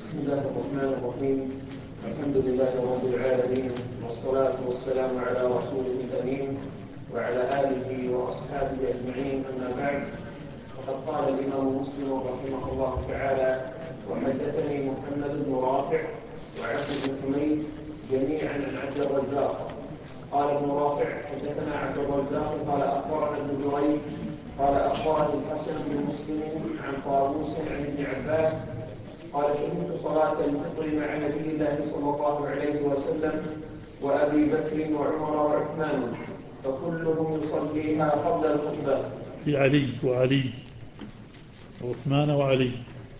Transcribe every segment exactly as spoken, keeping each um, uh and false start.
بسم الله الرحمن الرحيم. الحمد لله رب العالمين، والصلاة والسلام على رسوله الأمين وعلى آله وأصحابه أجمعين، أما بعد. فقد قال الإمام مسلم رحمه الله تعالى: وحدثني محمد بن رافع وعبد بن حميد جميعا عن عبد الرزاق. قال ابن رافع: حدثنا عبد الرزاق قال أخبرنا ابن جريج قال أخبرني الحسن بن مسلم عن طاووس عن ابن عباس قال: شهدت صلاة الفطر مع نبي الله صلى الله عليه وسلم وأبي بكر وعمر وعثمان، فكلهم يصليها قبل الخطبة. علي وعلي وعثمان وعلي.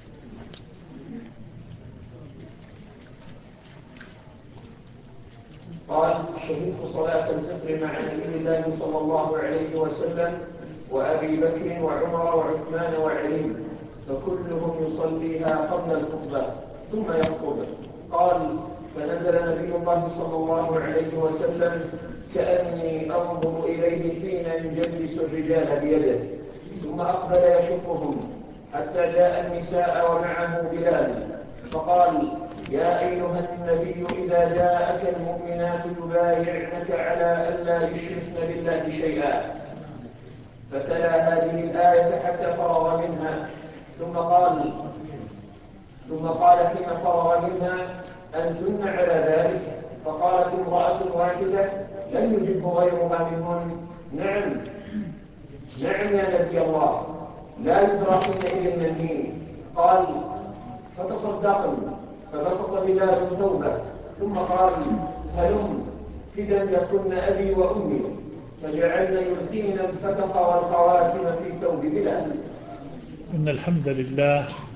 قال: شهدت صلاة الفطر مع نبي الله صلى الله عليه وسلم وأبي بكر وعمر وعثمان وعلي، فكلهم يصليها قبل الخطبة ثم يخطب. قال: فنزل نبي الله صلى الله عليه وسلم كأني أنظر إليه حين يجلس الرجال بيده، ثم أقبل يشقهم حتى جاء النساء ومعه بلال، فقال: يا أيها النبي إذا جاءك المؤمنات يبايعنك على ألا يشركن بالله شيئا، فتلا هذه الآية حتى فرغ منها، ثم قال ثم قال حين فرغ منها: أنتن على ذلك؟ فقالت امرأة واحدة لم يجب غيرها منهن: نعم نعم يا نبي الله، لا يدرى حينئذ من مين. قال: فتصدقن، فبسط بلال ثوبه ثم قال: هلم فدا لكن أبي وأمي، فجعلن يلقين الفتق والخواتم في ثوب بلال. إن الحمد لله